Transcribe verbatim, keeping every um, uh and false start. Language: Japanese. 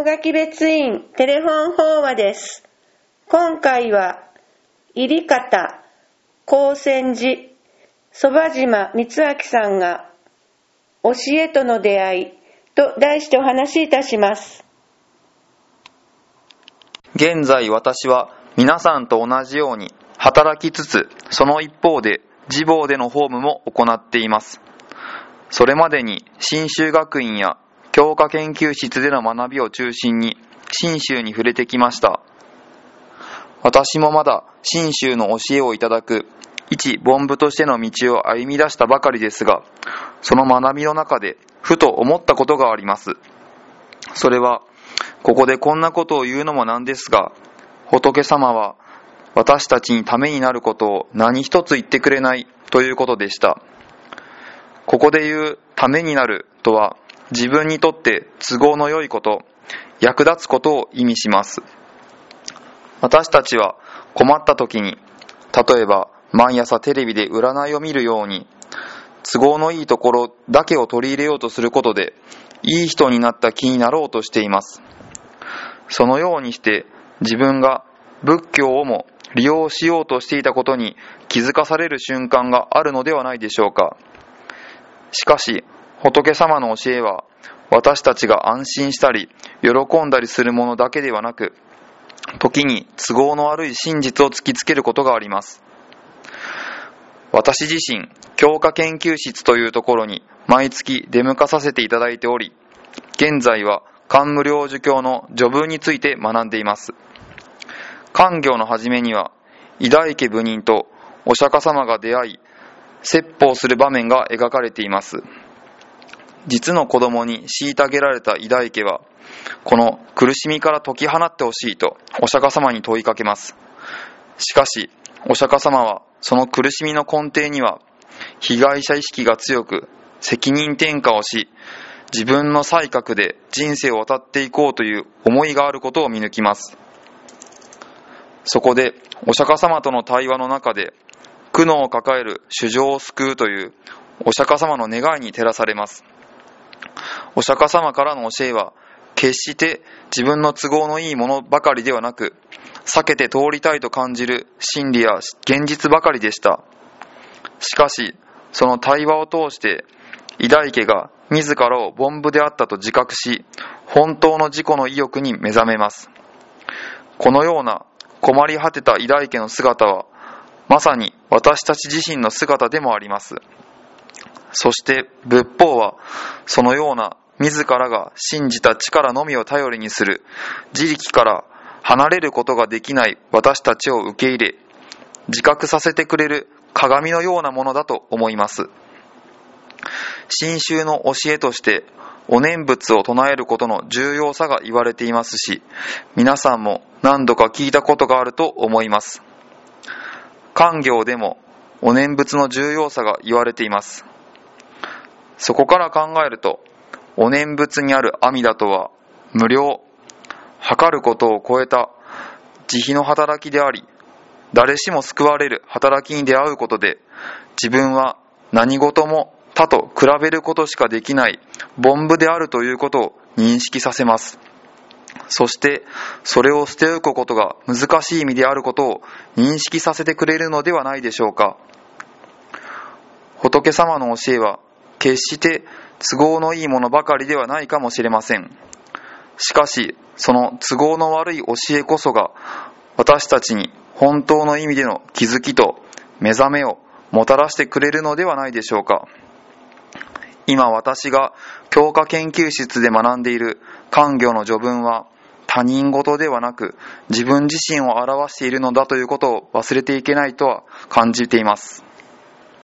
垣別院テレフォン法話です。今回は入方高専寺蕎麦島光明さんが教えとの出会いと題してお話しいたします。 現在私は皆さんと同じように働きつつ、その一方で自房での法務も行っています。それまでに信州学院や教科研究室での学びを中心に信州に触れてきました。私もまだ信州の教えをいただく一凡夫としての道を歩み出したばかりですが、その学びの中でふと思ったことがあります。それはここでこんなことを言うのもなんですが、仏様は私たちにためになることを何一つ言ってくれないということでした。ここで言うためになるとは、自分にとって都合の良いこと、役立つことを意味します。私たちは困った時に、例えば毎朝テレビで占いを見るように、都合のいいところだけを取り入れようとすることで、いい人になった気になろうとしています。そのようにして自分が仏教をも利用しようとしていたことに気づかされる瞬間があるのではないでしょうか。しかし仏様の教えは、私たちが安心したり喜んだりするものだけではなく、時に都合の悪い真実を突きつけることがあります。私自身、教科研究室というところに毎月出向かさせていただいており、現在は漢無量寿経の序文について学んでいます。漢行の初めには、伊大家部人とお釈迦様が出会い、説法する場面が描かれています。実の子供に虐げられた伊大家は、この苦しみから解き放ってほしいとお釈迦様に問いかけます。しかしお釈迦様は、その苦しみの根底には被害者意識が強く、責任転嫁をし、自分の才覚で人生を渡っていこうという思いがあることを見抜きます。そこでお釈迦様との対話の中で、苦悩を抱える衆生を救うというお釈迦様の願いに照らされます。お釈迦様からの教えは、決して自分の都合のいいものばかりではなく、避けて通りたいと感じる真理や現実ばかりでした。しかしその対話を通して、伊大家が自らを凡夫であったと自覚し、本当の自己の意欲に目覚めます。このような困り果てた伊大家の姿は、まさに私たち自身の姿でもあります。そして仏法は、そのような自らが信じた力のみを頼りにする、自力から離れることができない私たちを受け入れ、自覚させてくれる鏡のようなものだと思います。信州の教えとしてお念仏を唱えることの重要さが言われていますし、皆さんも何度か聞いたことがあると思います。漢行でもお念仏の重要さが言われています。そこから考えると、お念仏にある阿弥陀とは無量、測ることを超えた慈悲の働きであり、誰しも救われる働きに出会うことで、自分は何事も他と比べることしかできない凡夫であるということを認識させます。そしてそれを捨て置くことが難しい意味であることを認識させてくれるのではないでしょうか。仏様の教えは決して都合のいいものばかりではないかもしれません。しかしその都合の悪い教えこそが、私たちに本当の意味での気づきと目覚めをもたらしてくれるのではないでしょうか。今私が教科研究室で学んでいる漢行の序文は、他人事ではなく自分自身を表しているのだということを忘れていけないとは感じています。